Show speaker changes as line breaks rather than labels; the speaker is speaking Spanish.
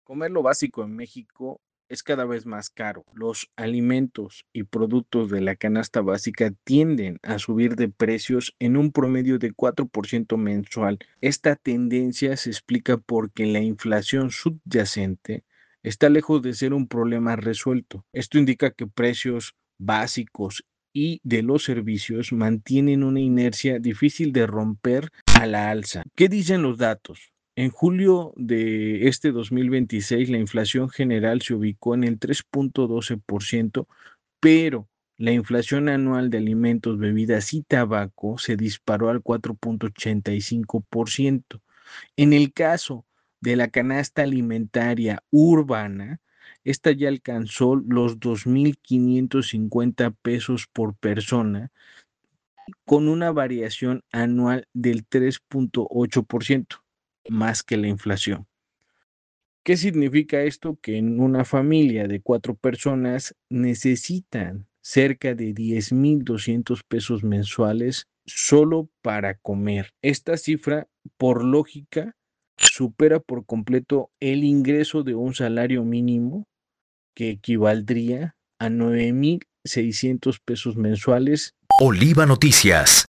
Comer lo básico en México es cada vez más caro. Los alimentos y productos de la canasta básica tienden a subir de precios en un promedio de 4% mensual. Esta tendencia se explica porque la inflación subyacente está lejos de ser un problema resuelto. Esto indica que precios básicos y de los servicios mantienen una inercia difícil de romper a la alza. ¿Qué dicen los datos? En julio de este 2026, la inflación general se ubicó en el 3.12%, pero la inflación anual de alimentos, bebidas y tabaco se disparó al 4.85%. En el caso de la canasta alimentaria urbana, esta ya alcanzó los 2.550 pesos por persona, con una variación anual del 3.8%, más que la inflación. ¿Qué significa esto? Que en una familia de 4 personas necesitan cerca de 10,200 pesos mensuales solo para comer. Esta cifra, por lógica, supera por completo el ingreso de un salario mínimo, que equivaldría a 9,600 pesos mensuales.
Oliva Noticias.